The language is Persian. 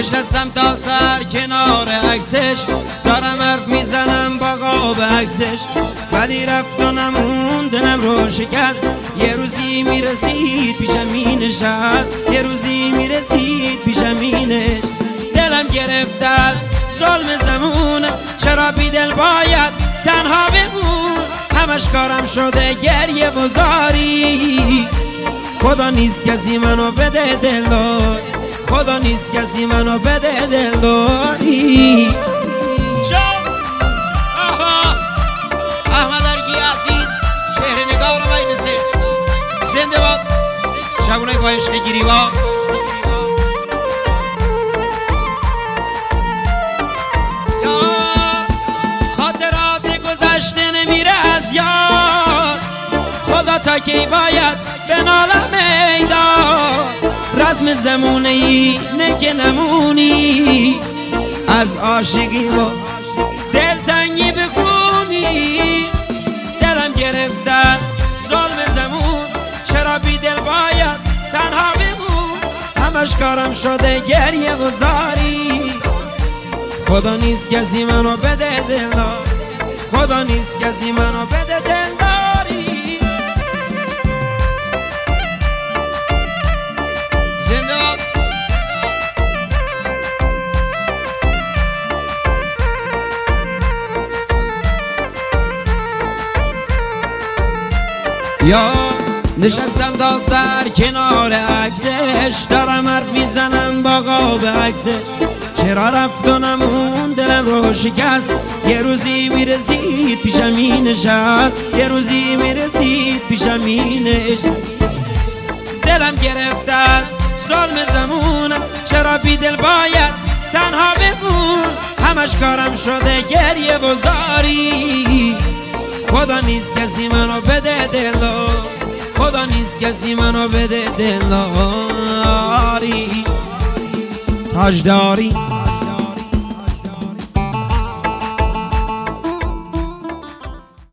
نشستم تا سر کنار عکسش، دارم حرف میزنم با قاب عکسش، ولی رفت و نمون دلم رو شکست. یه روزی میرسید پیشم مینشست، یه روزی میرسید پیشم مینشست. دلم گرفت ظلم زمون، چرا بی دل باید تنها بمون؟ همش کارم شده گریه و زاری، خدا نیست کسی منو بده دلدار، خدا نیست کسی منو بده دلداری. احمد ارگی عزیز شهر نگاه رو مجلسه زنده باد. شبونه با عشق گریبا خاطرات گذشته نمیره از یاد، خدا تا کی باید به نالم میدان؟ رزم زمونه ای نکه نمونی، از عاشقی و دلتنگی بخونی. دلم گرفته ظلم زمون، چرا بی دل باید تنها بمون؟ همش کارم شده گریه و زاری، خدا نیست کسی منو بده دلدار، خدا نیست کسی منو بده دلداری. زنده باد. یا نشستم تا سر کنار عکسش، دارم حرف میزنم با قاب عکسش، چرا رفت و نمون دلم رو شکست. یه روزی میرسید پیشم مینشست، یه روزی میرسید پیشم مینشست. دلم گرفت ظلم زمونم، چرا بی دل باید تنها بمون؟ همش کارم شده گریه و زاری، خدا نیست کسی منو بده دلدار، خدا نیست کسی منو بده دلداری. تاجداری